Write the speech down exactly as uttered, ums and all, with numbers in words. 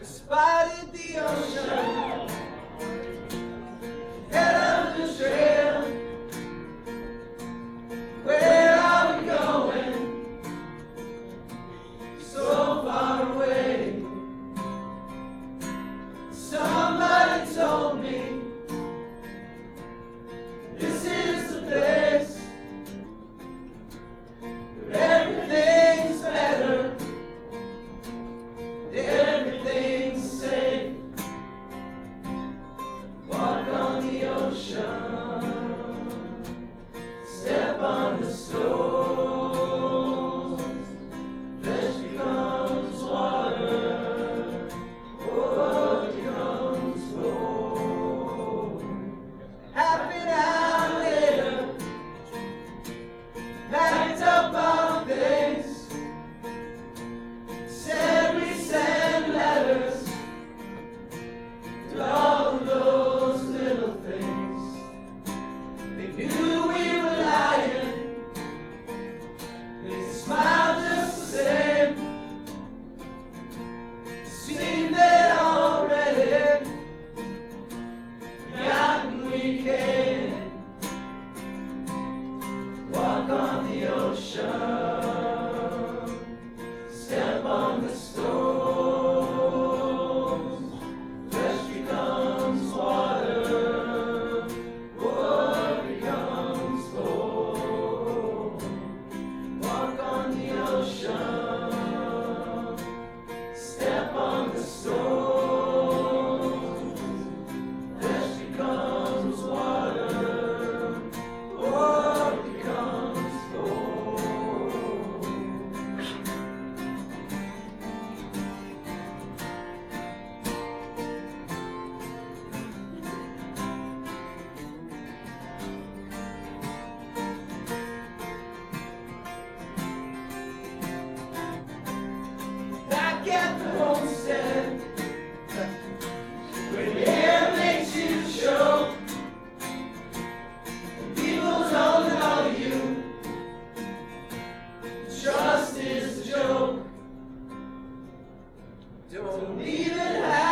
spotted the ocean, head of the trail. Where are we going? So far away. Somebody told me this is the place where everything's better, everything's safe. Walk on the ocean, step on the stones, flesh becomes water, wood becomes gold. Half an hour later, packed up our things, said we send letters to all of those little things. They knew we were lying, they smiled just the same. Seemed they'd already forgotten we came. Walk on the ocean, step on the stones, flesh becomes water, wood becomes gold. Walk on the ocean, step on the stones, flesh becomes water, wood becomes gold. Back at the homestead, where the air makes you choke, people don't know you, trust is a joke. Don't even have